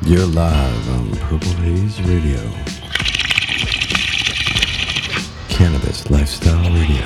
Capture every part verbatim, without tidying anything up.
You're live on Purple Haze Radio. Cannabis Lifestyle Radio.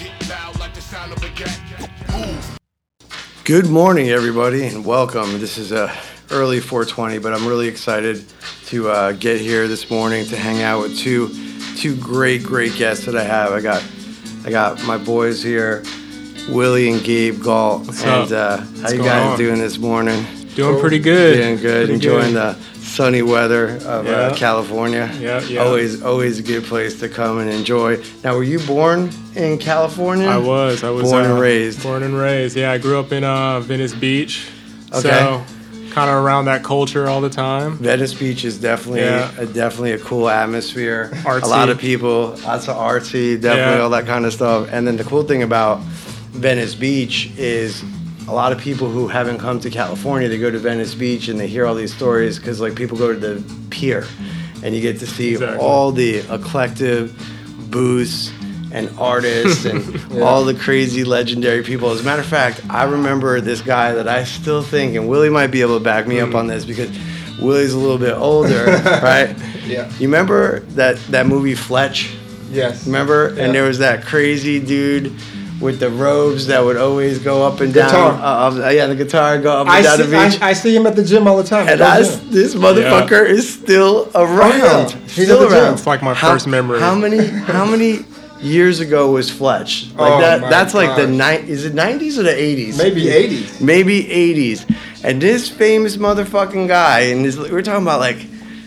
Good morning, everybody, and welcome. This is a early four twenty, but I'm really excited to uh, get here this morning to hang out with two two great, great guests that I have. I got I got my boys here, Willie and Gabe Galt. What's and up? uh, how What's you going guys on? doing this morning? Doing pretty good. Doing good. Pretty Enjoying good. the sunny weather of Yeah. uh, California. Yeah, yeah. Always, always a good place to come and enjoy. Now, were you born in California? I was. I was Born uh, and raised. Born and raised. Yeah, I grew up in uh, Venice Beach. Okay. So kind of around that culture all the time. Venice Beach is definitely Yeah. a, definitely a cool atmosphere. Artsy. A lot of people, lots of artsy, definitely Yeah. all that kind of stuff. And then the cool thing about Venice Beach is a lot of people who haven't come to California, they go to Venice Beach and they hear all these stories because like people go to the pier and you get to see Exactly. all the eclectic booths and artists and all the crazy legendary people. As a matter of fact, I remember this guy that I still think, and Willie might be able to back me up on this because Willie's a little bit older, right? Yeah. You remember that, that movie Fletch? Yes. Remember? Yeah. And there was that crazy dude with the robes that would always go up and down. Guitar. Uh, uh, yeah, the guitar go up and I down see, the beach. I, I see him at the gym all the time. and Go I, gym. this motherfucker is still around. yeah. He's Still at the gym. around. It's like my How- first memory. How many? How many years ago was Fletch? Like Oh, that. my That's like the gosh. ni- Is it nineties or the eighties? Maybe eighties. Maybe eighties. And this famous motherfucking guy, and this, we're talking about like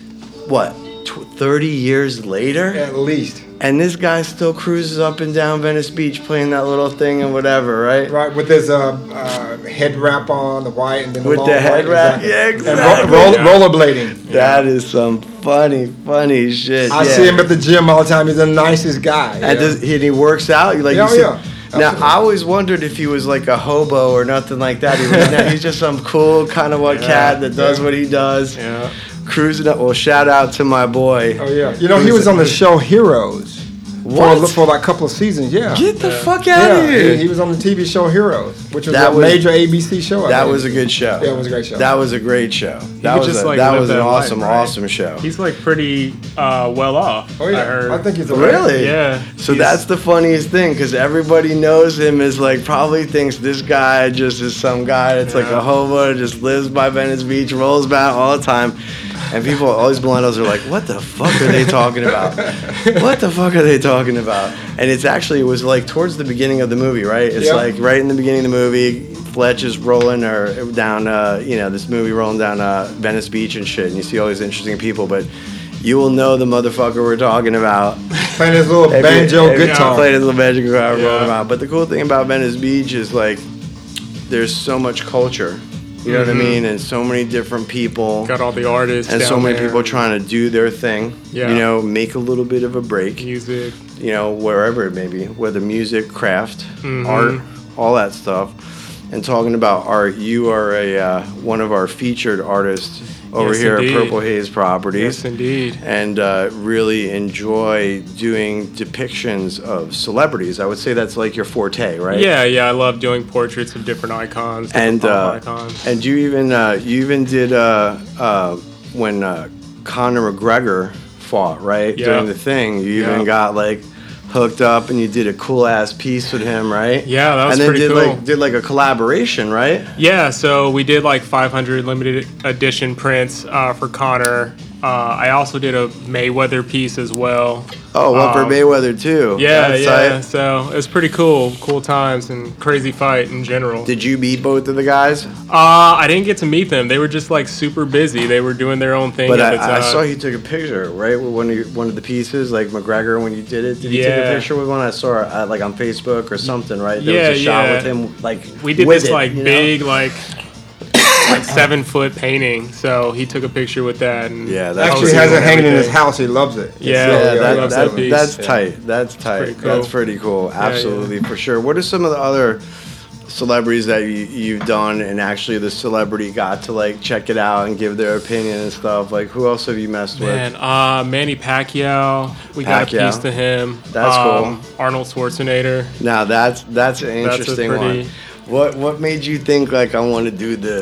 what, tw- thirty years later. At least. And this guy still cruises up and down Venice Beach playing that little thing and whatever, right? Right, with his uh, uh, head wrap on, the white, and then the With long the head white, wrap, yeah, And exactly. ro- roll, rollerblading. That is some funny, funny shit. I yeah. see him at the gym all the time. He's the nicest guy. And, yeah. does, and he works out. You like Yeah, you see, yeah. Now Absolutely. I always wondered if he was like a hobo or nothing like that. He was, no, he's just some cool kind of a cat that does yeah. what he does. Yeah. Cruising up. Well, shout out to my boy. Oh, yeah. You know, he was on the show Heroes. What? For, for like a couple of seasons, yeah. Get the fuck out yeah, of here. He, he was on the T V show Heroes, which was That a was- major A B C show. I That think. was a good show. Yeah, it was a great show. That was a great show. That could was just, a, like, that live was an that life, awesome, right? awesome show. He's like pretty uh, well off. Oh, yeah. I heard. I think he's a Really? Yeah. So He's- that's the funniest thing because everybody knows him as like probably thinks this guy just is some guy that's like a Yeah. hobo, just lives by Venice Beach, rolls about all the time. And people, all these millennials are like, what the fuck are they talking about? What the fuck are they talking about? And it's actually, it was like towards the beginning of the movie, right? It's Yep. like right in the beginning of the movie, Fletch is rolling or down, uh, you know, this movie rolling down uh, Venice Beach and shit. And you see all these interesting people, but you will know the motherfucker we're talking about. Playing his little If you- banjo if you guitar. Played his little banjo guitar, Yeah. rolling around. But the cool thing about Venice Beach is like, there's so much culture. You know what I mean? And so many different people. Got all the artists. And so down many there. people trying to do their thing. Yeah. You know, make a little bit of a break. Music. You know, wherever it may be, whether music, craft, Mhm. art, all that stuff. And talking about art, you are a uh, one of our featured artists over Yes, here indeed. at Purple Haze Properties. Yes, indeed. And uh, really enjoy doing depictions of celebrities. I would say that's like your forte, right? Yeah, yeah. I love doing portraits of different icons. Different And pop uh, icons. and you even uh, you even did uh, uh, when uh, Conor McGregor fought, right? Yeah. During the thing, you even Yeah. got like hooked up and you did a cool ass piece with him, right? Yeah, that was and then pretty did cool. like did like a collaboration, right? Yeah, so we did like five hundred limited edition prints uh, for Connor. Uh, I also did a Mayweather piece as well. Oh, one for Um, Mayweather too. Yeah, That's yeah. tight. So it was pretty cool, cool times and crazy fight in general. Did you meet both of the guys? Uh, I didn't get to meet them. They were just like super busy. They were doing their own thing. But at I, the I time. saw you took a picture, right, with one of your, one of the pieces, like McGregor when you did it. Did you take a Yeah. picture with one? I saw it uh, like on Facebook or something, right? There Yeah, was a shot yeah. with him, like We did with this it, like you know? big like like seven foot painting. So he took a picture with that. And Yeah, that's Actually posted has it and hanging in his everything. house. He loves it. Yeah, Yeah, yeah, that, I love that- that piece. that's Yeah. tight. That's tight. pretty cool. That's pretty cool. Absolutely, for sure. What are some of the other celebrities that you, you've done and actually the celebrity got to like check it out and give their opinion and stuff? Like, who else have you messed Man, with? uh, Manny Pacquiao. We got Pacquiao. a piece to him. That's um, Arnold Schwarzenegger. Now that's that's an That's a interesting pretty- one. What what made you think like I want to do the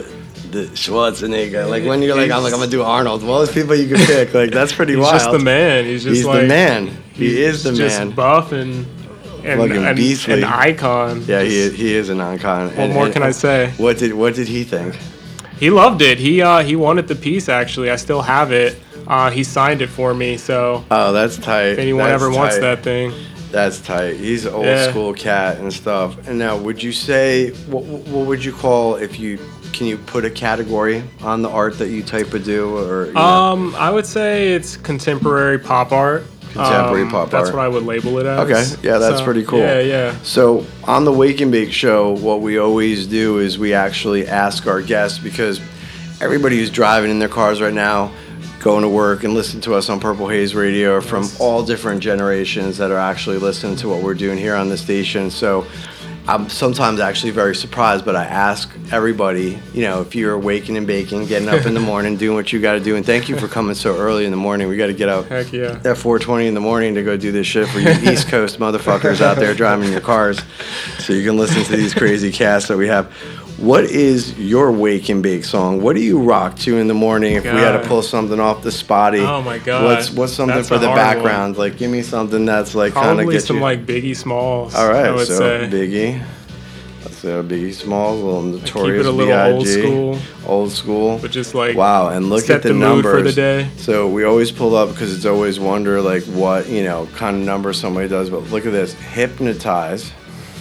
the Schwarzenegger. Like when you're like, I'm like, I'm gonna do Arnold. Well, there's people you can pick. Like that's pretty He's wild. just the man. He's just He's like the man. He is the just man. buff and and Fucking an, beastly. an icon. Yeah, he is, he is an icon. What more can I say? What did what did he think? He loved it. He uh, he wanted the piece. Actually, I still have it. Uh, he signed it for me. So Oh, that's tight. if anyone That's ever wants tight. that thing, That's tight. He's an old Yeah. school cat and stuff. And now, would you say what what would you call if you can you put a category on the art that you type of do or you know? um, I would say it's contemporary pop art. Contemporary Um, pop That's art. what I would label it as. Okay, yeah, that's So, pretty cool. Yeah, yeah. So on the Wake and Bake show, what we always do is we actually ask our guests, because everybody who's driving in their cars right now, going to work and listening to us on Purple Haze Radio are from all different generations that are actually listening to what we're doing here on the station. So I'm sometimes actually very surprised, but I ask everybody, you know, if you're waking and baking, getting up in the morning, doing what you got to do. And thank you for coming so early in the morning. We got to get up Heck yeah. at four twenty in the morning to go do this shit for you East Coast motherfuckers out there driving your cars, so you can listen to these crazy casts that we have. What is your wake and bake song? What do you rock to in the morning if we had to God. pull something off the spotty? Oh my God. What's what's something That's for a the hard background? Like, give me something that's like kind of Probably get some you. like Biggie Smalls. All right, I would so say. Biggie. Let's say Biggie Smalls, a little Notorious a little B I G old school. Old school. But just like Wow, and look set at the, the mood numbers for the day. So we always pull up because it's always wonder like what, you know, kind of number somebody does. But look at this, Hypnotize,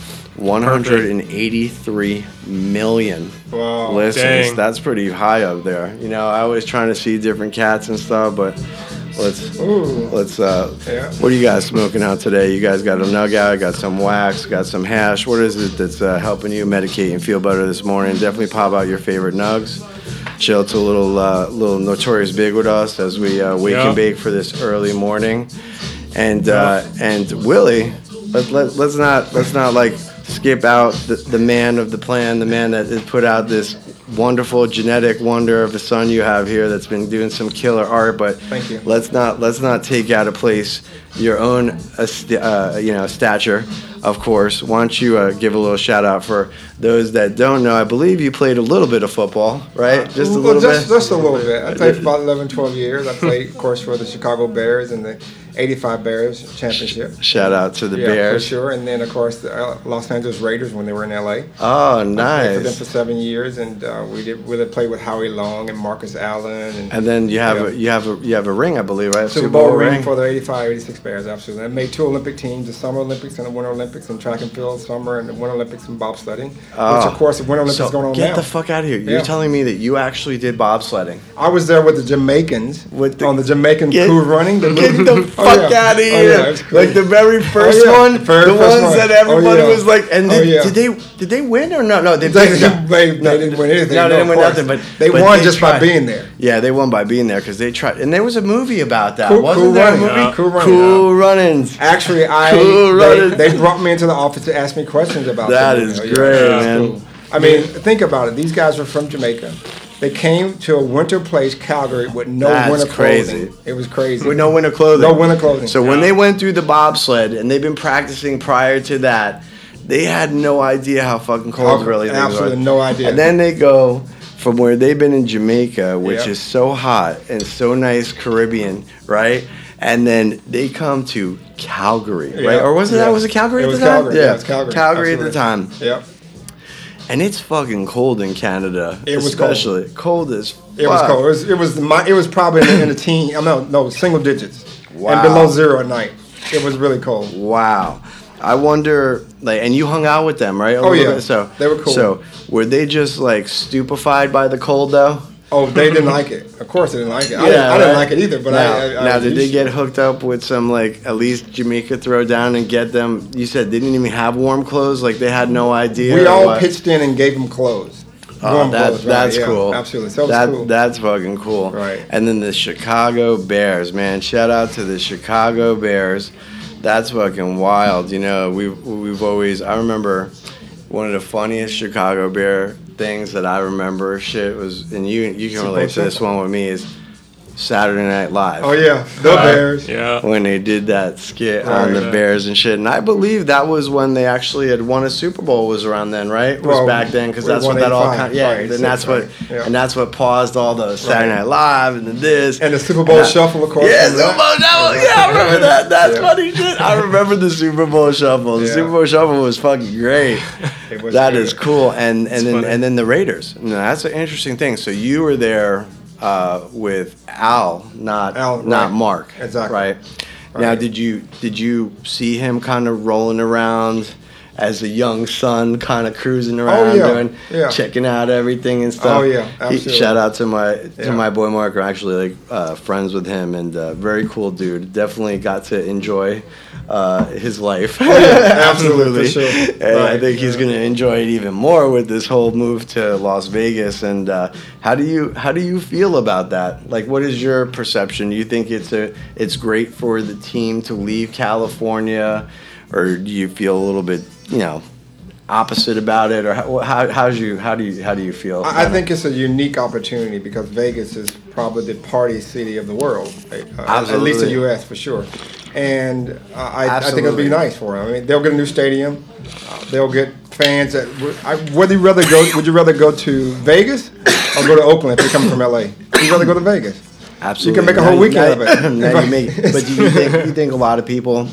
one hundred eighty-three million Wow. listens. Dang. That's pretty high up there. You know, I was trying to see different cats and stuff, but let's Ooh. let's. Uh, Yeah. What are you guys smoking out today? You guys got a nug out, got some wax, got some hash. What is it that's uh, helping you medicate and feel better this morning? Definitely pop out your favorite nugs. Chill to a little uh, little Notorious Big with us as we uh, wake Yeah. and bake for this early morning. And uh, and Willie, let, let, let's not let's not like skip out the, the man of the plan, the man that has put out this wonderful genetic wonder of a son you have here that's been doing some killer art. But Thank you. let's not let's not take out of place your own uh, st- uh, you know stature, of course. Why don't you uh, give a little shout out for those that don't know? I believe you played a little bit of football, right? Just a Well, little just, bit. Just a little bit. I played for about eleven, twelve years. I played, of course, for the Chicago Bears and the eighty-five Bears championship. Shout out to the yeah, Bears. for sure. And then, of course, the uh, Los Angeles Raiders when they were in L A. Oh, I played for them nice. for seven years, and uh, we did really play with Howie Long and Marcus Allen. And, And then you have Yeah. a, you have a you have a ring, I believe, right? Super Bowl ring for the eighty-five eighty-six Bears, absolutely. I made two Olympic teams, the Summer Olympics and the Winter Olympics in track and field, summer, and the Winter Olympics in bobsledding, Oh. which, of course, the Winter Olympics So is going on get now. the fuck out of here! You're Yeah. telling me that you actually did bobsledding? I was there with the Jamaicans With the- on the Jamaican Get- crew running. The Get the Oh, fuck yeah. out of Oh, here! yeah, it's Like the crazy. very first yeah. one, Very the first ones one. that everybody Oh, yeah. was like, and Oh, did, yeah. did they did they win or no? No, they They, did not. they, No, they didn't win anything. No, they didn't of win course. nothing. But they but won they just tried. by being there. Yeah, they won by being there because they tried, and there was a movie about that. Cool- Wasn't Cool there Runnings. a movie? Yeah. Cool Runnings. Cool Runnings. Actually, I Cool they, Runnings. they brought me into the office to ask me questions about That the is movie. great, it was man. I mean, think about it. These guys were from Jamaica. They came to a winter place, Calgary, with no That's winter crazy. clothing. It was crazy. With no winter clothing. No winter clothing. So when Yeah. they went through the bobsled, and they've been practicing prior to that, they had no idea how fucking cold How- really things absolutely were. no idea. And then they go from where they've been in Jamaica, which Yeah. is so hot and so nice, Caribbean, right? And then they come to Calgary, right? Yeah. Or was it Yeah. that? Was it Calgary It at was the time? Calgary. Yeah, it was Calgary. Calgary at the Absolutely. time. Yep. And it's fucking cold in Canada. It was cold. especially cold. as It was fuck. cold. It was. It was. The, mi- it was probably in the, in the teen. I no, no, single digits. Wow. And below zero at night. It was really cold. Wow. I wonder, like, and you hung out with them, right? A Oh, little yeah. bit? So They were cool. So were they just like stupefied by the cold though? Oh, they didn't like it. Of course, they didn't like it. I, didn't, I didn't right? like it either. But now, I, I, I now was did they used get to it. hooked up with some like at least Jamaica throw down and get them? You said they didn't even have warm clothes, like they had no idea. We or all what? pitched in and gave them clothes. Oh, Warm that, clothes, right, that's yeah, cool. Absolutely. So it was that, cool. That's fucking cool. Right. And then the Chicago Bears, man. Shout out to the Chicago Bears. That's fucking wild. You know, we've, we've always, I remember one of the funniest Chicago Bear things that I remember, shit, was, and you you can Super relate to Bowl this one with me, is Saturday Night Live. Oh yeah, the Uh, Bears. Yeah. When they did that skit Right, on the yeah. Bears and shit, and I believe that was when they actually had won a Super Bowl. Was around then, right? It was Well, back then because we that's won what that all eighty-five, kind. Yeah, right, and that's what eighty-six, right, yeah. and that's what paused all the Saturday Night Live and the this And the Super Bowl And I- Shuffle, of course. Yeah, remember Super Bowl that? Shuffle. Yeah, I remember that. That's Yeah. funny shit. I remember the Super Bowl Shuffle. The Yeah. Super Bowl Shuffle was fucking great. It was That good. is cool. And and then funny. and then the Raiders. Now, that's an interesting thing. So you were there uh, with Al, not Al, not right. Mark. Exactly. Right. Now, Right. did you did you see him kind of rolling around as a young son, kind of cruising around, yeah. doing, Yeah. checking out everything and stuff? Oh, yeah. He- Absolutely. shout out to my to Yeah. my boy Mark. I'm actually like uh, friends with him, and uh, very cool dude. Definitely got to enjoy uh, his life. absolutely, for sure. And I Right, think he's yeah. going to enjoy it even more with this whole move to Las Vegas. And uh, how do you how do you feel about that? Like, what is your perception? Do you think it's a it's great for the team to leave California, or do you feel a little bit, you know, opposite about it, or how how how's you how do you how do you feel? I, I think it's a unique opportunity because Vegas is probably the party city of the world, uh, at least the Absolutely. U S for sure. And uh, I, I think it'll Absolutely. be nice for them. I mean, they'll get a new stadium. Uh, they'll get fans that. would- I, whether you rather go, would you rather go to Vegas or go to Oakland if you're coming from L A? You'd rather go to Vegas. Absolutely. You can make a Now whole you- weekend now- of it. now you make, but do you think you think a lot of people,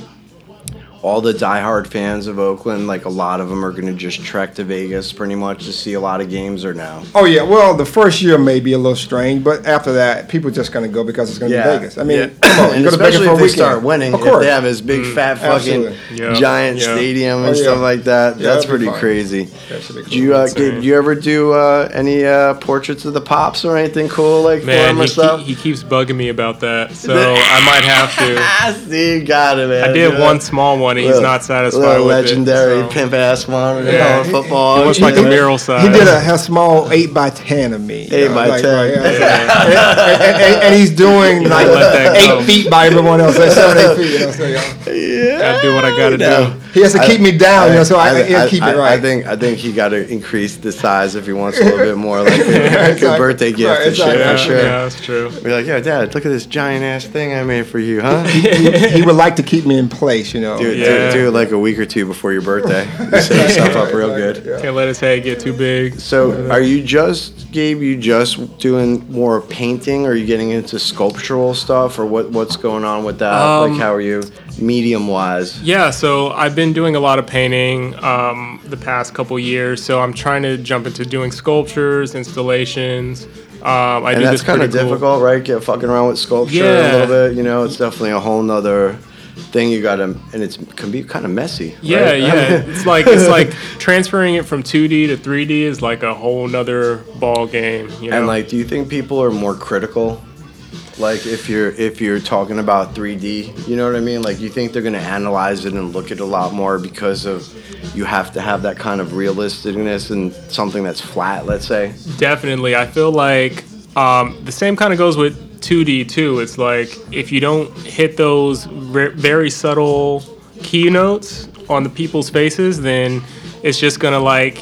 all the diehard fans of Oakland, like a lot of them are going to just trek to Vegas pretty much to see a lot of games, or no? Oh yeah, well the first year may be a little strange, but after that, people are just going to go because it's going to Yeah. be Vegas. I mean, Yeah. come on, you And go to Vegas especially for a if they weekend. start winning, Of if course. they have this big fat fucking Absolutely. Yeah. giant Yeah. stadium and Oh, yeah. stuff like that, Yeah, that's that'd be pretty fun. crazy. That should be cool. Do you uh, Insane. did you ever do uh, any uh, portraits of the pops or anything cool like for Man, him or he, stuff? keep, he keeps bugging me about that, so I might have to. Ah, see, you got it, man. I did Yeah. one small one, and he's Little- not satisfied little with legendary it. so- pimp ass one in Yeah. yeah. football. He wants like a mural size. He did a, a small eight by ten of me. you Eight know, by like, ten. right, yeah. and, and- and- and he's doing like let that go. eight feet by everyone else. Like seven, eight feet. You know, so, yeah. Yeah, Gotta do what I gotta know. do. He has to keep me down, you know, so I, I, I keep I, it right. I think I think he got to increase the size if he wants a little bit more, like a, like a Exactly. birthday gift Right, and shit. exactly. Yeah, For sure. yeah, that's true. Be like, yo, Dad, look at this giant ass thing I made for you, huh? he, he would like to keep me in place, you know. Do, Yeah. do, do it like a week or two before your birthday. You set yourself up real good. Yeah. Can't let his head get too big. So, are you just, Gabe? You just doing more painting, or are you getting into sculptural stuff, or what? What's going on with that? Um, like, how are you, medium wise? Yeah, so I've been doing a lot of painting um, the past couple years. So I'm trying to jump into doing sculptures, installations. Um, I And do that's this kind of pretty cool- difficult, right? Get fucking around with sculpture a Yeah. little bit. You know, it's definitely a whole nother thing you got to, and it's can be kind of messy. Yeah, right? yeah. It's like it's like transferring it from two D to three D is like a whole nother ball game. You know? And like, do you think people are more critical? Like, if you're if you're talking about three D, you know what I mean? Like, you think they're gonna analyze it and look at it a lot more because of you have to have that kind of realisticness and something that's flat. Let's say. Definitely. I feel like um, the same kind of goes with two D too. It's like if you don't hit those re- very subtle keynotes on the people's faces, then it's just gonna like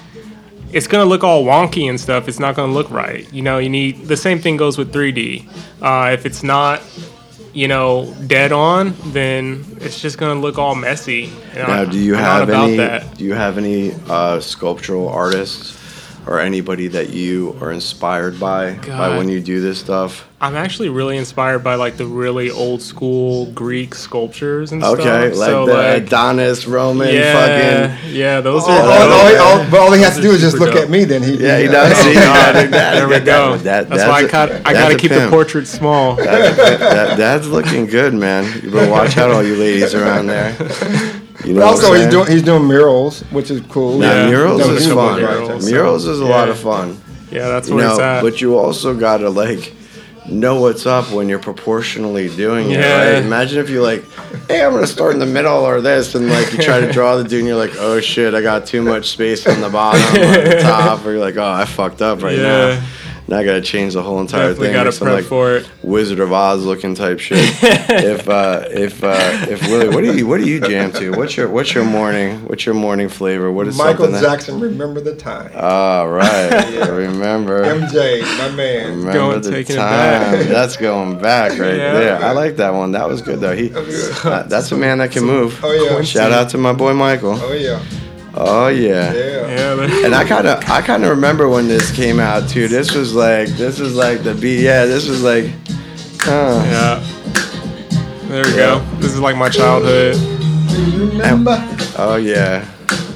it's gonna look all wonky and stuff. It's not gonna look right. You know, you need the same thing goes with three D. Uh, if it's not, you know, dead on, then it's just gonna look all messy. You know, Now, do you I'm have not about any? that. Do you have any uh, sculptural artists or anybody that you are inspired by by God. when you do this stuff? I'm actually really inspired by like the really old school Greek sculptures and Okay, stuff. like so, the like, Adonis Roman yeah, fucking. yeah, those All, are. all, all, those- all, all- but all he has to Those do are is just super look dope. at me. Then he. Yeah, he he- does. See, God, that- that- there we that- go. that- that's, why I a- got. I that's got to a keep the pimp. portrait small. That, that, that's looking good, man. You better watch out, all you ladies around there. You know But also, what I'm he's saying? doing he's doing murals, which is cool. Now, Yeah, murals done a is couple fun. murals, Murals, so, is a lot yeah. of fun. Yeah, that's You where it's know, at. but you also gotta like know what's up when you're proportionally doing it, Yeah. right? Imagine if you like, hey, I'm gonna start in the middle or this, and like you try to draw the dude, and you're like, oh shit, I got too much space on the bottom or the top, or you're like, oh, I fucked up right Yeah. now. Now I gotta change the whole entire Definitely thing. gotta Make some, prep like, for it. Wizard of Oz looking type shit. if uh, if uh, if Willie, what do you what do you jam to? What's your what's your morning what's your morning flavor? What is Michael something that? Jackson, Remember the Time. All right, I remember. M J, my man. Remember Going- the taking it time. back. That's going back right Yeah. there. I like that one. That was good though. He, uh, that's a man that can move. Oh, yeah. Shout out to my boy Michael. Oh yeah. Oh yeah. Yeah. Yeah, man. And I kind of, I kind of remember when this came out too. This was like, this was like the beat. Yeah, this was like, uh, Yeah. There we go. This is like my childhood. Remember? oh yeah,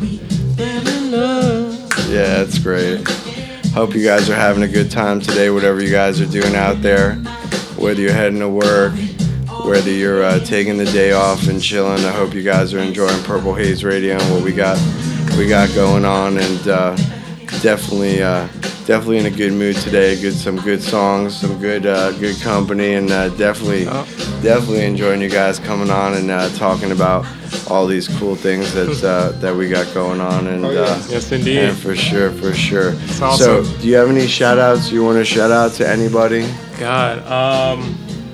yeah, it's great. Hope you guys are having a good time today, whatever you guys are doing out there. Whether you're heading to work, whether you're uh, taking the day off and chilling, I hope you guys are enjoying Purple Haze Radio and what we got, we got going on, and uh, definitely, uh, definitely in a good mood today. Good, some good songs, some good, uh, good company, and uh, definitely, Oh. definitely enjoying you guys coming on and uh, talking about all these cool things that uh, that we got going on, and Oh, yeah. uh, Yes, indeed. and for sure, for sure. awesome. So, do you have any shout outs you want to shout out to anybody? God. Um,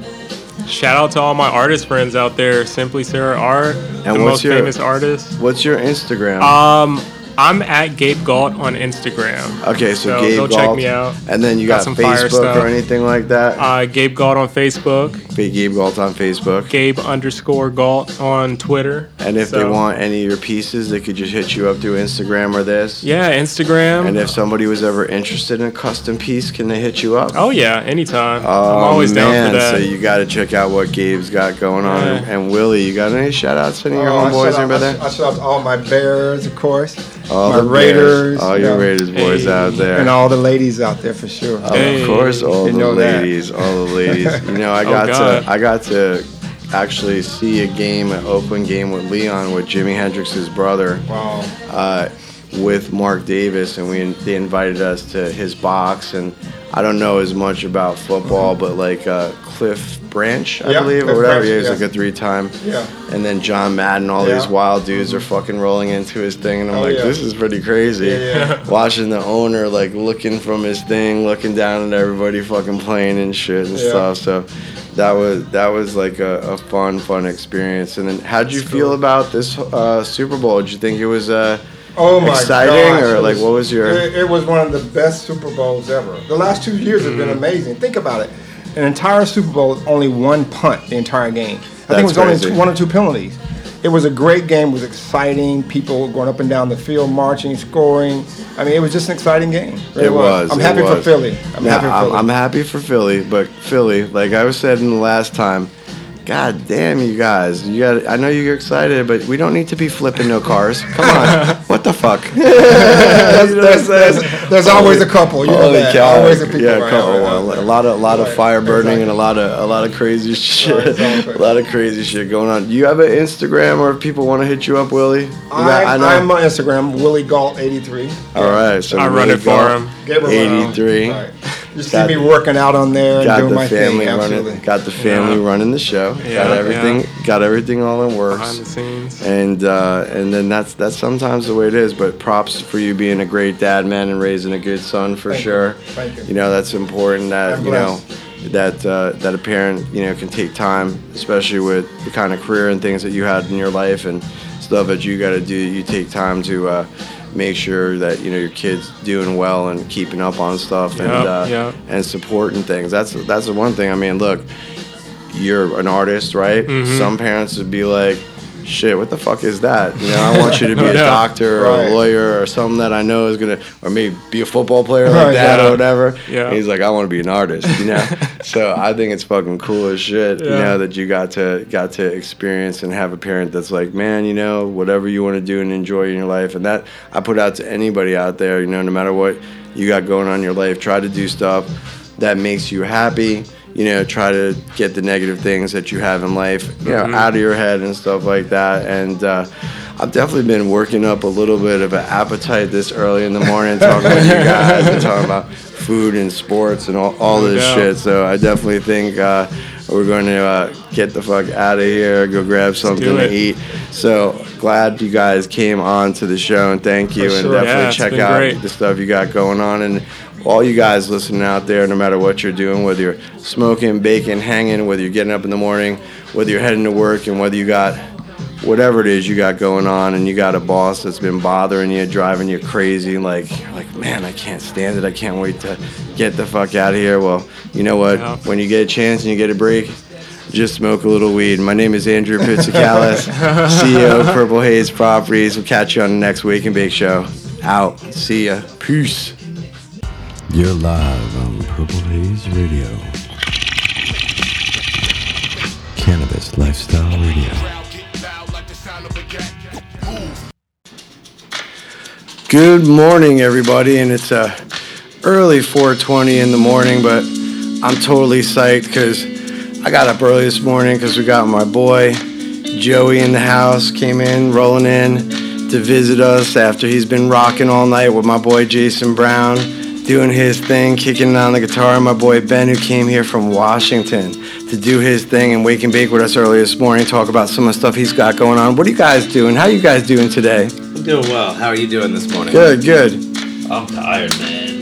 shout out to all my artist friends out there. Simply Sarah Art, the what's most your- famous artist. What's your Instagram? Um, I'm at Gabe Galt on Instagram. okay, so, so Gabe go Galt, check me out. and then you Got got, some fire Facebook stuff. or anything like that. Uh, Gabe Galt on Facebook. Gabe Galt on Facebook. Gabe underscore Galt on Twitter. And if they So, want any of your pieces, they could just hit you up through Instagram or this. Yeah, Instagram. And if somebody was ever interested in a custom piece, can they hit you up? Oh yeah, anytime. Oh, I'm always man. down for that. So you got to check out what Gabe's got going on. Yeah. And, and Willie, you got any shout outs to any of your Oh, I homeboys? shout out- Anybody I, there? I shout out to all my Bears, of course. All my the Raiders. Bears, all you your know, Raiders boys Hey. out there. And all the ladies out there for sure. Oh, Hey. of course, all You the know that. ladies, all the ladies. You know, I Oh, got God. to, I got to actually see a game, an Oakland game with Leon, with Jimi Hendrix's brother, Wow. uh, with Mark Davis, and we they invited us to his box. And I don't know as much about football, but like uh, Cliff Branch, I Yeah, believe, Cliff or whatever. Branch, He was yeah. like a three-time. Yeah. And then John Madden, all Yeah. these wild dudes are fucking rolling into his thing, and I'm Oh, like, yeah. this is pretty crazy. Yeah, yeah. Watching the owner like looking from his thing, looking down at everybody fucking playing and shit and Yeah. stuff. So that was that was like a, a fun, fun experience. And then, how'd you feel about this uh, Super Bowl? Did you think it was uh, Oh my exciting, gosh, or it like what was your? It, it was one of the best Super Bowls ever. The last two years have been amazing. Think about it. An entire Super Bowl, only one punt the entire game. I think it That's was only crazy. two, one or two penalties. It was a great game. It was exciting. People going up and down the field, marching, scoring. I mean, it was just an exciting game. It was. I'm it happy for was. Philly. I'm Now, happy for I'm, Philly. I'm happy for Philly, but Philly, like I was said in the last time, God damn you guys, you got. I know you're excited, but we don't need to be flipping no cars. Come on, what the fuck? there's, there's, there's, there's always a couple. You know Holy that. cow! Always a people. yeah, right, couple, right, a right. lot of, a lot of Right, fire burning exactly. and a lot of, a lot of crazy shit. exactly. a lot of crazy shit going on. Do you have an Instagram, or if people want to hit you up, Willie? You got- I'm, I'm on Instagram, Willie Galt eighty-three. All right, so I run Willie it for Galt, him. Give her one. eighty-three. Right. You see Got- me working out on there and Got doing the my family thing. running. Absolutely. Got the family Yeah. running the show. Yeah, got everything. yeah. Got everything all in works. Behind the scenes. And uh, and then that's that's sometimes the way it is. But props for you being a great dad, man, and raising a good son for Thank you. sure. Thank you. You know that's important. That I'm you know blessed. that uh, that a parent you know can take time, especially with the kind of career and things that you had in your life and stuff that you got to do. You take time to. Uh, Make sure that you know your kid's doing well and keeping up on stuff and Yep, uh, yep. and supporting things. That's that's the one thing. I mean, look, you're an artist, right? Mm-hmm. Some parents would be like, shit, what the fuck is that? You know, I want you to be a Yeah. doctor or Right. a lawyer or something that I know is gonna, or maybe be a football player like Right, that yeah. or whatever. Yeah. And he's like, I want to be an artist, you know. So I think it's fucking cool as shit, you Yeah. know, that you got to got to experience and have a parent that's like, man, you know, whatever you want to do and enjoy in your life, and that I put out to anybody out there, you know, no matter what you got going on in your life, try to do stuff that makes you happy. You know, try to get the negative things that you have in life, you know, out of your head and stuff like that. And uh, I've definitely been working up a little bit of an appetite this early in the morning, talking with you guys and talking about food and sports and all, all No this doubt. shit. So I definitely think uh, we're going to uh, get the fuck out of here, go grab something do to it. eat. So glad you guys came on to the show, and thank you. For and sure. definitely Yeah, it's check been out great. the stuff you got going on. And all you guys listening out there, no matter what you're doing, whether you're smoking, baking, hanging, whether you're getting up in the morning, whether you're heading to work, and whether you got whatever it is you got going on, and you got a boss that's been bothering you, driving you crazy, like, like man, I can't stand it. I can't wait to get the fuck out of here. Well, you know what? Yeah. When you get a chance and you get a break, just smoke a little weed. My name is Andrew Pizzicalis, C E O of Purple Haze Properties. We'll catch you on the next Wake and Bake Show. Out. See ya. Peace. You're live on Purple Haze Radio. Cannabis Lifestyle Radio. Good morning, everybody, and it's uh, early four twenty in the morning, but I'm totally psyched because I got up early this morning because we got my boy Joey in the house, came in, rolling in to visit us after he's been rocking all night with my boy Jason Brown, doing his thing, kicking on the guitar, and my boy Ben, who came here from Washington to do his thing and wake and bake with us early this morning, talk about some of the stuff he's got going on. What are you guys doing? How are you guys doing today? I'm doing well. How are you doing this morning? Good, good. I'm tired, man.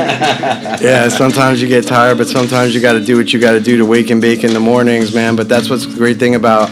Yeah, sometimes you get tired, but sometimes you got to do what you got to do to wake and bake in the mornings, man. But that's what's the great thing about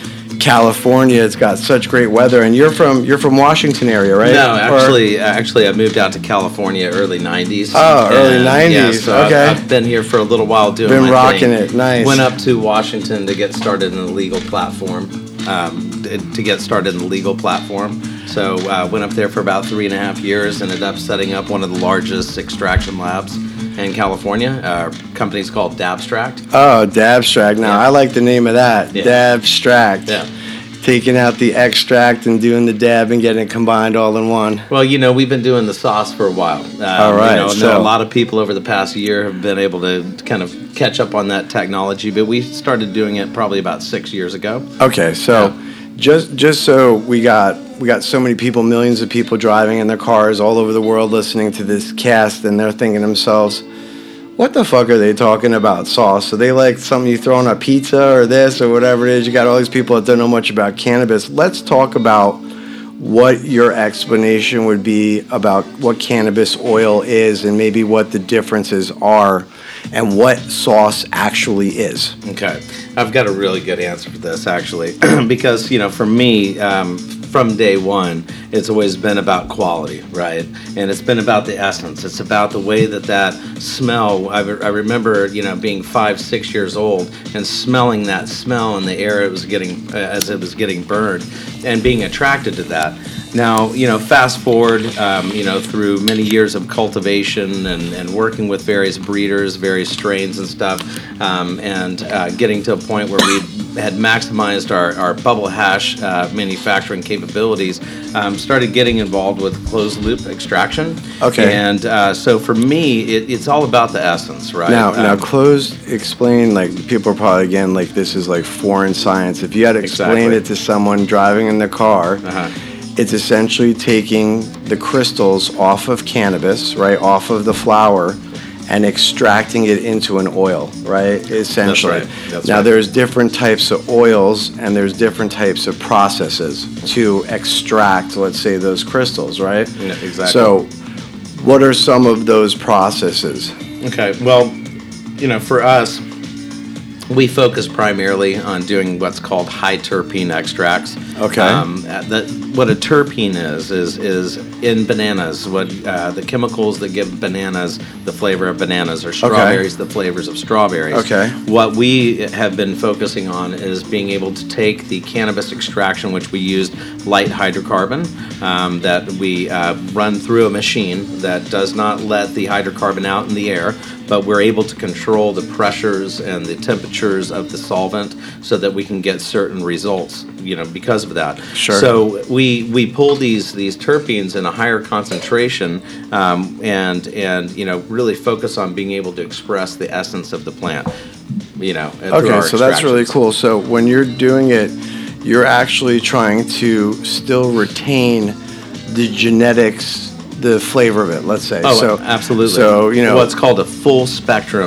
California. It's got such great weather, and you're from you're from Washington area, right? No, Or- actually, actually, I moved out to California early nineties. Oh, early And, nineties, Yeah, so okay. I've, I've been here for a little while doing Been my rocking thing. it, nice. Went up to Washington to get started in the legal platform. Um, to get started in the legal platform. So uh, went up there for about three and a half years. Ended up setting up one of the largest extraction labs in California. Uh, company's called Dabstract. Oh, Dabstract. Now, Yeah. I like the name of that. Yeah. Dabstract. Yeah. Taking out the extract and doing the dab and getting it combined all in one. Well, you know, we've been doing the sauce for a while. Um, All right, You know, I know so- a lot of people over the past year have been able to kind of catch up on that technology, but we started doing it probably about six years ago. Okay, so just just so we got we got so many people, millions of people driving in their cars all over the world listening to this cast, and they're thinking to themselves, what the fuck are they talking about sauce? So they like something you throw on a pizza or this or whatever it is. You got all these people that don't know much about cannabis. Let's talk about what your explanation would be about what cannabis oil is and maybe what the differences are and what sauce actually is. Okay. I've got a really good answer for this, actually, because, you know, for me, um, from day one, it's always been about quality, right? And it's been about the essence. It's about the way that that smell, I, I remember, you know, being five, six years old and smelling that smell in the air it was getting, uh, as it was getting burned and being attracted to that. Now, you know, fast forward, um, you know, through many years of cultivation and, and working with various breeders, various strains and stuff, um, and uh, getting to a point where we had maximized our, our bubble hash uh, manufacturing capabilities, um, started getting involved with closed loop extraction. Okay. And uh, so for me, it, it's all about the essence, right? Now, now, Um, closed. Explain. Like people are probably again like this is like foreign science. If you had to explain Exactly. it to someone driving in their car, Uh-huh. it's essentially taking the crystals off of cannabis, right, off of the flower, and extracting it into an oil, right? Essentially. right. That's now, right. there's different types of oils and there's different types of processes to extract, let's say, those crystals, right? Yeah, exactly. So, what are some of those processes? Okay, well, you know, for us, we focus primarily on doing what's called high terpene extracts. Okay. Um, uh, that, what a terpene is is is in bananas. What uh, the chemicals that give bananas the flavor of bananas, or strawberries the flavors of strawberries. Okay. What we have been focusing on is being able to take the cannabis extraction, which we used light hydrocarbon, um, that we uh, run through a machine that does not let the hydrocarbon out in the air, but we're able to control the pressures and the temperatures of the solvent so that we can get certain results, you know, because of that. Sure. So we we pull these these terpenes in a higher concentration, um, and and you know really focus on being able to express the essence of the plant. You know. through Okay, our so that's really extractions. cool. So when you're doing it, you're actually trying to still retain the genetics, the flavor of it, let's say. Oh, so, absolutely. So, you know, what's called a full spectrum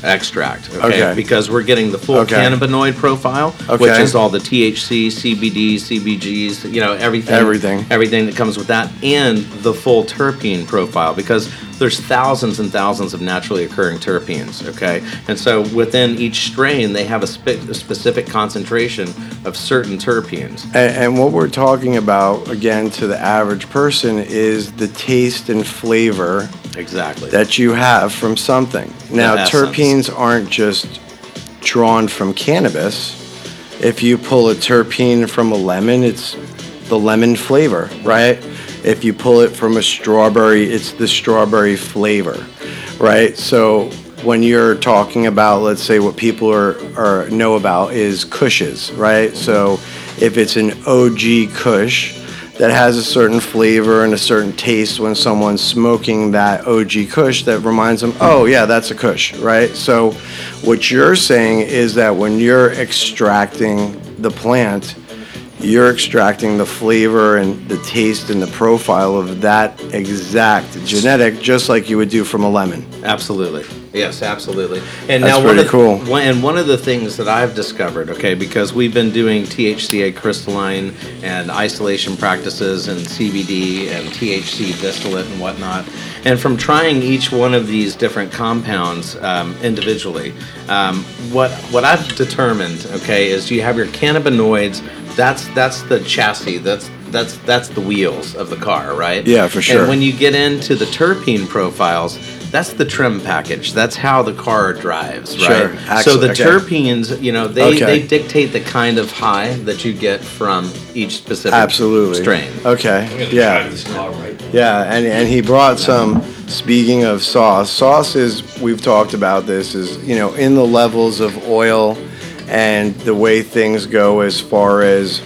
extract, okay? Okay. Because we're getting the full Okay. cannabinoid profile, which Okay. is all the T H C, C B D, C B Gs, you know, everything. Everything. Everything that comes with that, and the full terpene profile, because there's thousands and thousands of naturally occurring terpenes, okay? And so within each strain, they have a, spe- a specific concentration of certain terpenes. And, and what we're talking about, again, to the average person is the taste and flavor Exactly. that you have from something. Now, essence. terpenes aren't just drawn from cannabis. If you pull a terpene from a lemon, it's the lemon flavor, right? If you pull it from a strawberry, it's the strawberry flavor, right? So when you're talking about, let's say, what people are, are know about is Kushes, right? So if it's an O G Kush that has a certain flavor and a certain taste, when someone's smoking that O G Kush, that reminds them, oh yeah, that's a Kush, right? So what you're saying is that when you're extracting the plant, you're extracting the flavor and the taste and the profile of that exact genetic, just like you would do from a lemon. Absolutely. Yes, absolutely. And That's now one pretty of the, cool. one, and one of the things that I've discovered, okay, because we've been doing T H C A crystalline and isolation practices and C B D and T H C distillate and whatnot, and from trying each one of these different compounds um, individually, um, what what I've determined, okay, is you have your cannabinoids. That's that's the chassis. That's that's that's the wheels of the car, right? Yeah, for sure. And when you get into the terpene profiles, that's the trim package. That's how the car drives, Sure. right? Excellent. So the Okay. terpenes, you know, they, Okay. they dictate the kind of high that you get from each specific Absolutely. strain. Okay. Yeah. Yeah, and, and he brought some, speaking of sauce, sauce is, we've talked about this, is, you know, in the levels of oil and the way things go as far as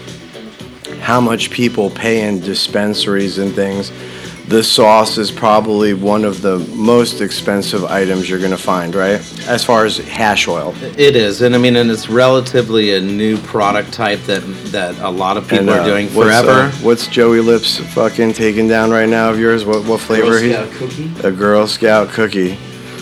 how much people pay in dispensaries and things. The sauce is probably one of the most expensive items you're going to find, right? As far as hash oil. It is, and I mean, and it's relatively a new product type that that a lot of people And, uh, are doing what's, forever. uh, what's Joey Lips fucking taking down right now of yours? What what flavor? he? cookie. A Girl Scout cookie.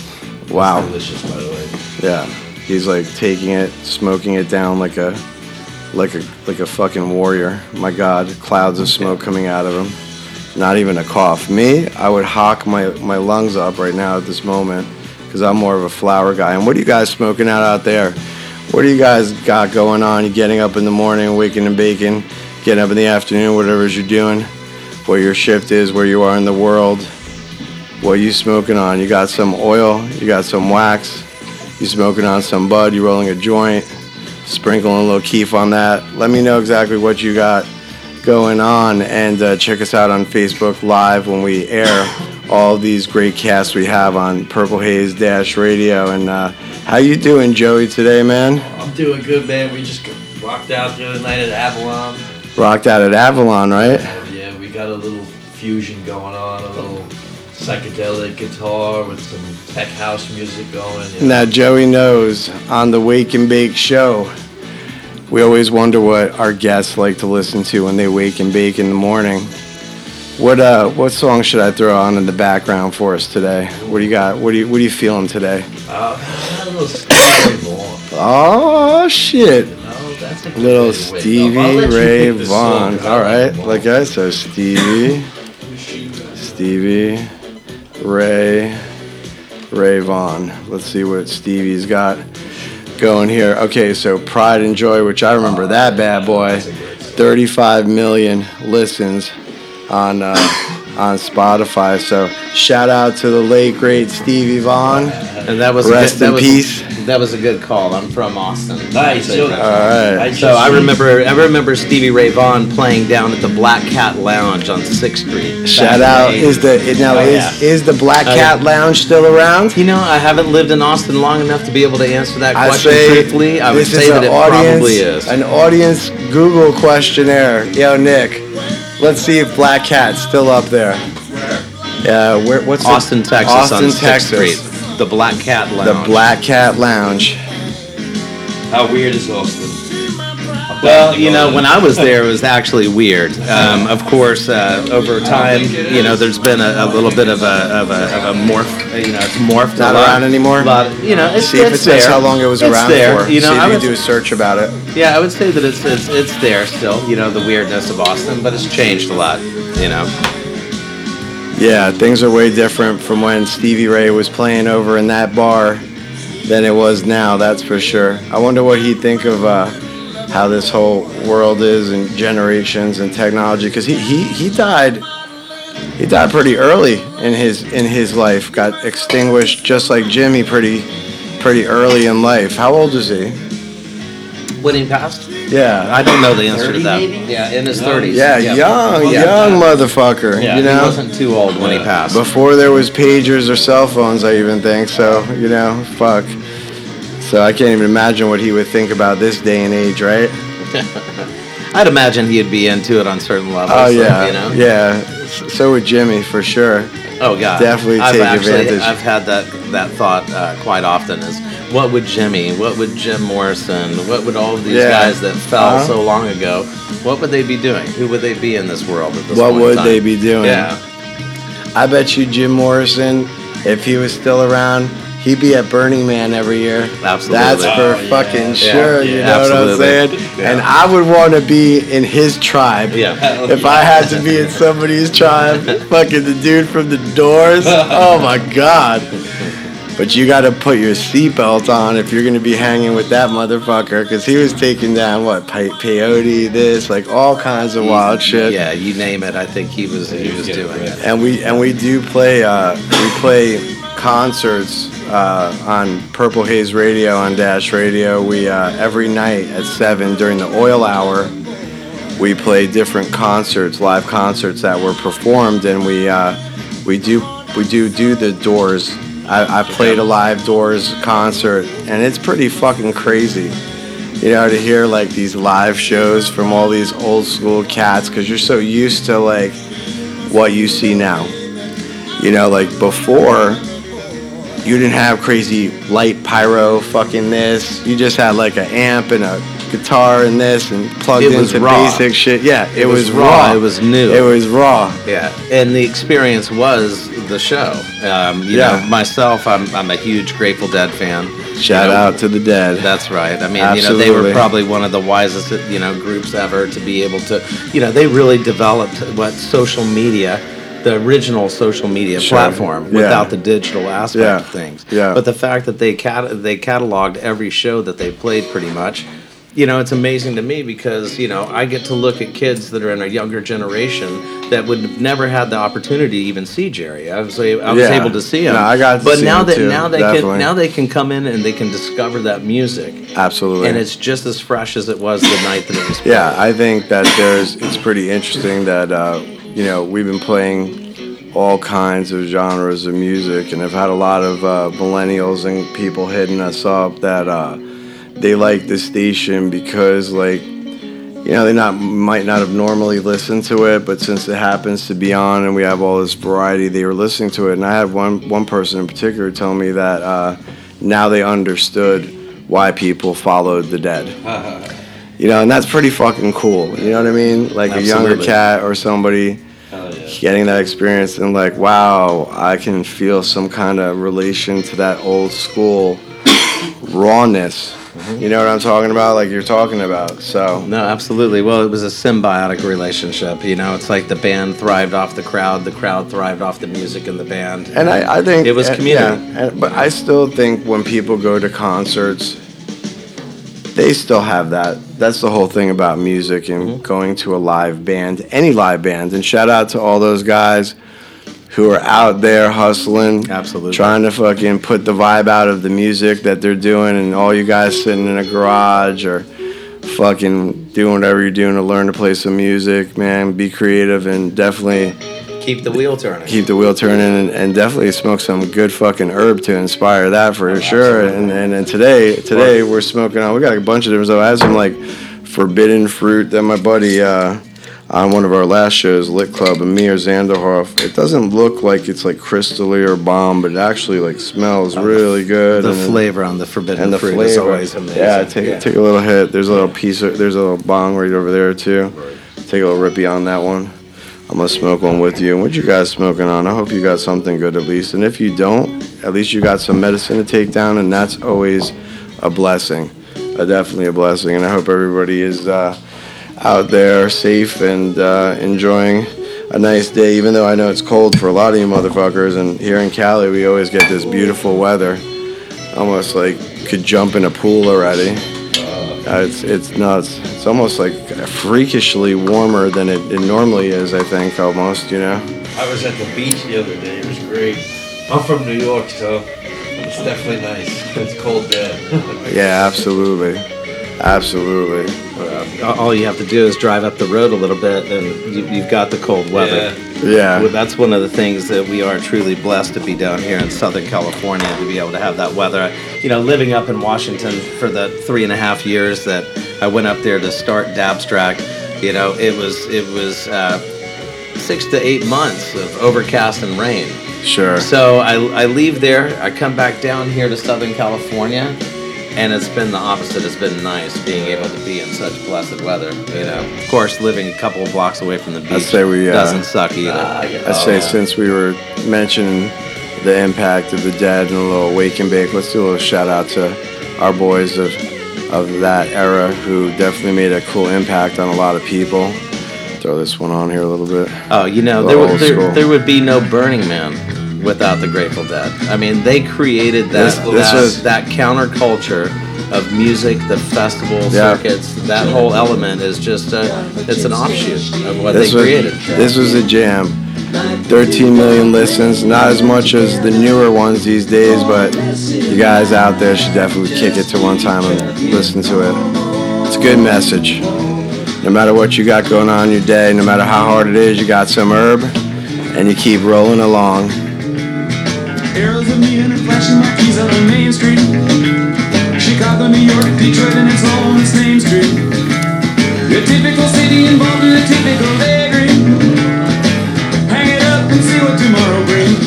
Wow. Delicious, by the way. Yeah. He's like taking it, smoking it down like a like a like a fucking warrior. My God, clouds of smoke coming out of him. Not even a cough. Me, I would hawk my, my lungs up right now at this moment because I'm more of a flower guy. And what are you guys smoking out out there? What do you guys got going on? You getting up in the morning, waking and baking, getting up in the afternoon, whatever it is you're doing, what your shift is, where you are in the world, what you smoking on? You got some oil, you got some wax, you smoking on some bud, you rolling a joint, sprinkling a little keef on that. Let me know exactly what you got going on, and uh, check us out on Facebook Live when we air all these great casts we have on Purple Haze Dash Radio. And uh, how you doing, Joey, today, man? I'm doing good, man. We just rocked out the other night at Avalon. Rocked out at Avalon, right? Yeah, we got a little fusion going on, a little psychedelic guitar with some tech house music going. You know. Now, Joey knows on the Wake and Bake show, we always wonder what our guests like to listen to when they wake and bake in the morning. What uh, what song should I throw on in the background for us today? What do you got? What do you What are you feeling today? Uh, a little Stevie Vaughan. Oh shit! Oh, that's a good Little way to wake up. Stevie I'll let you Ray pick the song, Vaughan. 'cause All I right, them all. like I said, Stevie, Stevie Ray, Ray Vaughan. Let's see what Stevie's got going here. Okay, so Pride and Joy, which I remember that bad boy, thirty-five million listens on uh, on Spotify. So shout out to the late great Stevie Vaughan. And that was Rest a good, that in was, peace. That was a good call. I'm from Austin. Nice. So, All right. So I remember I remember Stevie Ray Vaughan playing down at the Black Cat Lounge on sixth Street. Shout back in the out eighties. is the now Oh, is yeah. is the Black Oh, Cat yeah. Lounge still around? You know, I haven't lived in Austin long enough to be able to answer that I question say truthfully. I would this say is that an it audience, probably is. an audience Google questionnaire. Yo, Nick, let's see if Black Cat's still up there. Yeah, where? What's Austin, it? Texas, Austin, on sixth Texas. Street. The Black Cat Lounge. The Black Cat Lounge. How weird is Austin? A Well, you know, when I was there, it was actually weird. Um, of course, uh, over time, you know, there's been a, a little bit of a of a, of a morph. You know, it's morphed. Not a lot, around anymore? A lot, you know, it's, See if it it's says there. how long it was It's around there. for. You know, See if I you would, do a search about it. yeah, I would say that it's, it's it's there still. You know, the weirdness of Austin, but it's changed a lot. You know. Yeah, things are way different from when Stevie Ray was playing over in that bar than it was now, that's for sure. I wonder what he'd think of uh, how this whole world is and generations and technology, because he, he, he died he died pretty early in his in his life, got extinguished just like Jimmy pretty pretty early in life. How old is he? When he passed? Yeah. I don't know the answer to that. thirty maybe? Yeah, in his thirties. Yeah, young, Yeah. young motherfucker, Yeah, you know? he wasn't too old when he passed. Before there was pagers or cell phones, I even think. So, you know, fuck. So I can't even imagine what he would think about this day and age, right? I'd imagine he'd be into it on certain levels. Oh so, yeah, you know? yeah. S- So would Jimmy for sure. Oh god, Definitely I've take actually, advantage. I've had that that thought uh, quite often. Is what would Jimmy, what would Jim Morrison, what would all of these Yeah. guys that fell Uh-huh. so long ago, what would they be doing? Who would they be in this world at this What point in would time? they be doing? Yeah, I bet you Jim Morrison, if he was still around, he'd be at Burning Man every year. Absolutely. That's for Oh, yeah. fucking Yeah, sure. You yeah, know what I'm absolutely. saying? And I would want to be in his tribe. yeah. If I had to be in somebody's tribe, fucking the dude from the Doors. Oh my god. But you got to put your seatbelt on if you're going to be hanging with that motherfucker, because he was taking down what Pe- peyote, this, like all kinds of wild shit. Yeah, you name it. I think he was he was doing it. And we and we do play uh, we play concerts uh, on Purple Haze Radio on Dash Radio. We uh, every night at seven during the oil hour, we play different concerts, live concerts that were performed, and we uh, we do we do do the Doors. I, I played a live Doors concert, and it's pretty fucking crazy. You know, to hear like these live shows from all these old school cats, because you're so used to like what you see now. You know, like before, you didn't have crazy light pyro fucking this. You just had like an amp and a guitar and this and plugged It was into raw. basic shit. Yeah, it, It was, was raw. raw. It was new. It was raw. Yeah, and the experience was the show. Um, you Yeah. know, myself, I'm I'm a huge Grateful Dead fan. Shout You know, out to the dead. That's right. I mean, you know, they Absolutely. were probably one of the wisest, you know, groups ever to be able to, you know, they really developed what social media, the original social media Sure. platform, Yeah. without the digital aspect Yeah. of things. Yeah. But the fact that they cat- they cataloged every show that they played pretty much. You know, it's amazing to me because, you know, I get to look at kids that are in a younger generation that would have never had the opportunity to even see Jerry. I was, a- I was Yeah. able to see him. No, I got to but see now him that too, now they definitely. can now they can come in and they can discover that music. Absolutely. And it's just as fresh as it was the night that it was played. Yeah, I think that there's. It's pretty interesting that uh, you know we've been playing all kinds of genres of music, and I've had a lot of uh, millennials and people hitting us up that uh, they like the station because, like, you know, they not might not have normally listened to it, but since it happens to be on and we have all this variety, they were listening to it. And I had one one person in particular tell me that uh, now they understood why people followed the Dead. You know, and that's pretty fucking cool. You know what I mean? Like a younger Absolutely. cat or somebody getting that experience and like, wow, I can feel some kind of relation to that old school rawness. You know what I'm talking about? Like you're talking about. So No, absolutely. Well, it was a symbiotic relationship. You know, it's like the band thrived off the crowd, the crowd thrived off the music and the band. And I, I think It was uh, community. Yeah, and, but I still think when people go to concerts, they still have that. That's the whole thing about music and Mm-hmm. going to a live band, any live band. And shout out to all those guys who are out there hustling, Absolutely. trying to fucking put the vibe out of the music that they're doing, and all you guys sitting in a garage or fucking doing whatever you're doing to learn to play some music, man. Be creative and definitely Keep the wheel turning. keep the wheel turning and, and definitely smoke some good fucking herb to inspire that for sure. And, and and today today we're smoking on. We got a bunch of different stuff. I have some like forbidden fruit that my buddy uh, on one of our last shows, Lit Club, Amir Zanderhoff. It doesn't look like it's like crystally or bomb, but it actually like smells really good. The and it- flavor on the forbidden and the fruit flavor is always amazing. Yeah, take take a little hit. There's a little piece of there's a little bong right over there too. Take a little rippy on that one. I'm gonna smoke one with you. And what you guys smoking on? I hope you got something good at least. And if you don't, at least you got some medicine to take down, and that's always a blessing. Uh, definitely a blessing. And I hope everybody is uh, out there safe and uh, enjoying a nice day, even though I know it's cold for a lot of you motherfuckers. And here in Cali, we always get this beautiful weather. Almost like could jump in a pool already. Uh, it's it's nuts. It's almost like freakishly warmer than it, it normally is, I think, almost, you know? I was at the beach the other day. It was great. I'm from New York, so it's definitely nice. It's cold there. Yeah, absolutely. Absolutely. Uh, all you have to do is drive up the road a little bit, and you, you've got the cold weather. Yeah. Yeah. That's one of the things that we are truly blessed to be down here in Southern California, to be able to have that weather. You know, living up in Washington for the three and a half years that I went up there to start Dabstract, you know, it was it was uh, six to eight months of overcast and rain. Sure. So I, I leave there, I come back down here to Southern California, and it's been the opposite. It's been nice being able to be in such blessed weather. You know, of course, living a couple of blocks away from the beach say we, uh, doesn't suck either. I say since we were mentioning the impact of the dead and a little wake and bake, let's do a little shout out to our boys of of that era who definitely made a cool impact on a lot of people. Throw this one on here a little bit. Oh, you know, A there, little would, old there, school. there would be no Burning Man without the Grateful Dead. I mean, they created that This- this that, was- that counterculture of music, the festival Yeah. circuits. That whole element is just a, it's an offshoot of what This they was, created. this was a jam. thirteen million listens, not as much as the newer ones these days, but you guys out there should definitely kick it to one time and listen to it. It's a good message. No matter what you got going on in your day, no matter how hard it is, you got some herb, and you keep rolling along. Arrows of neon and flashing marquees out on Main Street. Chicago, New York, Detroit, and it's all on its name street. A typical city involved in a typical daydream. Hang it up and see what tomorrow brings.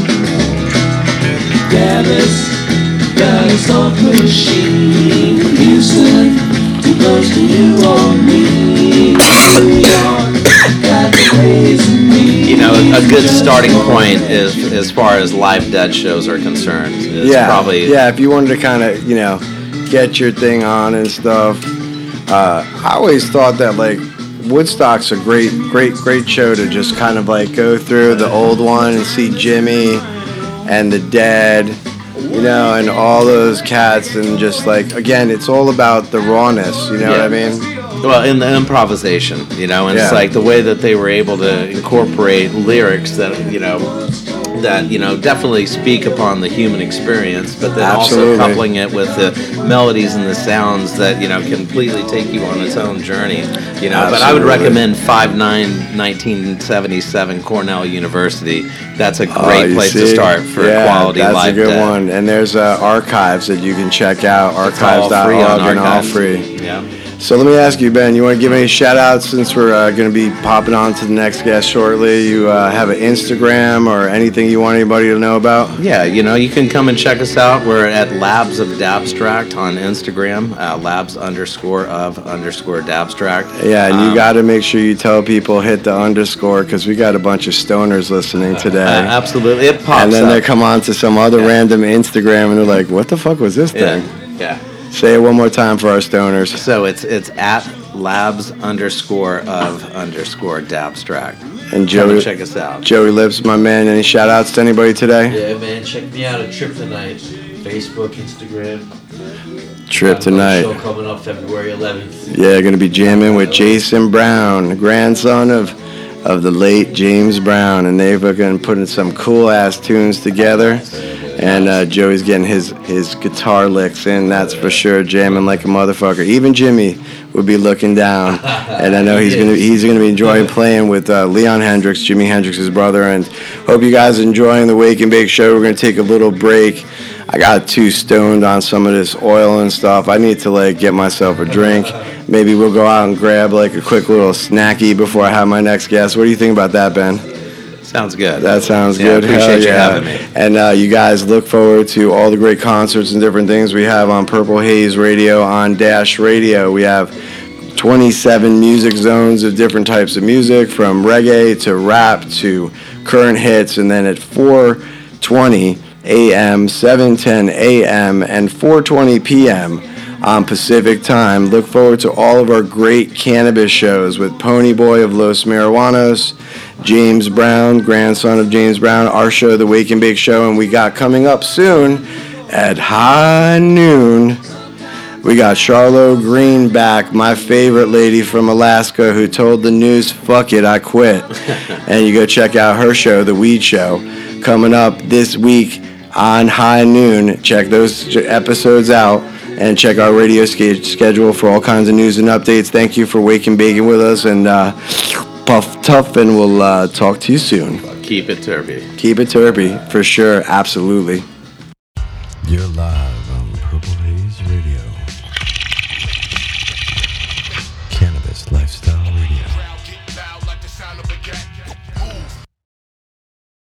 Dallas, Dallas off machine. From Houston to close to New Orleans. New York, got the ways in me. You know, a good starting point is as far as live Dead shows are concerned. Is Yeah, probably yeah. If you wanted to kind of, you know, get your thing on and stuff, uh, I always thought that like Woodstock's a great, great, great show to just kind of like go through the old one and see Jimmy and the Dead, you know, and all those cats, and just like again, it's all about the rawness. You know what I Yeah. mean? Well, in the improvisation, you know, and it's Yeah. like the way that they were able to incorporate lyrics that, you know, that, you know, definitely speak upon the human experience, but then Absolutely. also coupling it with the melodies and the sounds that, you know, completely take you on its own journey, you know. But I would Absolutely. recommend five nine nineteen seventy-seven Cornell University. That's a Oh, great you place to see? start for yeah, quality that's live a good Dead. one. And there's uh, archives that you can check out. It's all Archives dot free on org and all Archives. free. Yeah. So let me ask you, Ben, you want to give any shout outs since we're uh, going to be popping on to the next guest shortly? You uh, have an Instagram or anything you want anybody to know about? Yeah, you know, you can come and check us out. We're at Labs of Dabstract on Instagram, uh, labs underscore of underscore Dabstract. Yeah, and you Um, got to make sure you tell people hit the underscore because we got a bunch of stoners listening today. uh, absolutely. It pops and then up. they come on to some other Yeah. random Instagram and they're like, what the fuck was this Yeah, thing? yeah. Say it one more time for our stoners. So it's it's at labs underscore of underscore Dabstract. And Come Joey, and check us out. Joey Lips, my man, any shout outs to anybody today? Yeah, man, check me out at Trip Tonight. Facebook, Instagram. Trip Got another tonight. Show coming up February eleventh. Yeah, gonna be jamming with Jason Brown, the grandson of of the late James Brown, and they've been putting some cool ass tunes together. And uh, Joey's getting his his guitar licks in, that's for sure, jamming like a motherfucker. Even Jimmy would be looking down, and I know he's gonna he's gonna be enjoying playing with uh, Leon Hendrix, Jimi Hendrix's brother. And hope you guys are enjoying the Wake and Bake show. We're gonna take a little break. I got too stoned on some of this oil and stuff. I need to like get myself a drink. Maybe we'll go out and grab like a quick little snacky before I have my next guest. What do you think about that, Ben? Sounds good. That sounds Yeah, good. appreciate Hell you yeah. having me. And uh, you guys look forward to all the great concerts and different things we have on Purple Haze Radio, on Dash Radio. We have twenty-seven music zones of different types of music, from reggae to rap to current hits. And then at four twenty a.m., seven ten a.m., and four twenty p.m. on Pacific Time, look forward to all of our great cannabis shows with Pony Boy of Los Marijuanos, James Brown, grandson of James Brown, our show, The Wake and Bake Show, and we got coming up soon at high noon, we got Charlotte Green back, my favorite lady from Alaska who told the news, fuck it, I quit. And you go check out her show, The Weed Show, coming up this week on high noon. Check those episodes out and check our radio sch- schedule for all kinds of news and updates. Thank you for waking baking with us, and uh, puff tough, and we'll uh, talk to you soon. Keep it turby. Keep it turby, for sure, absolutely. You're live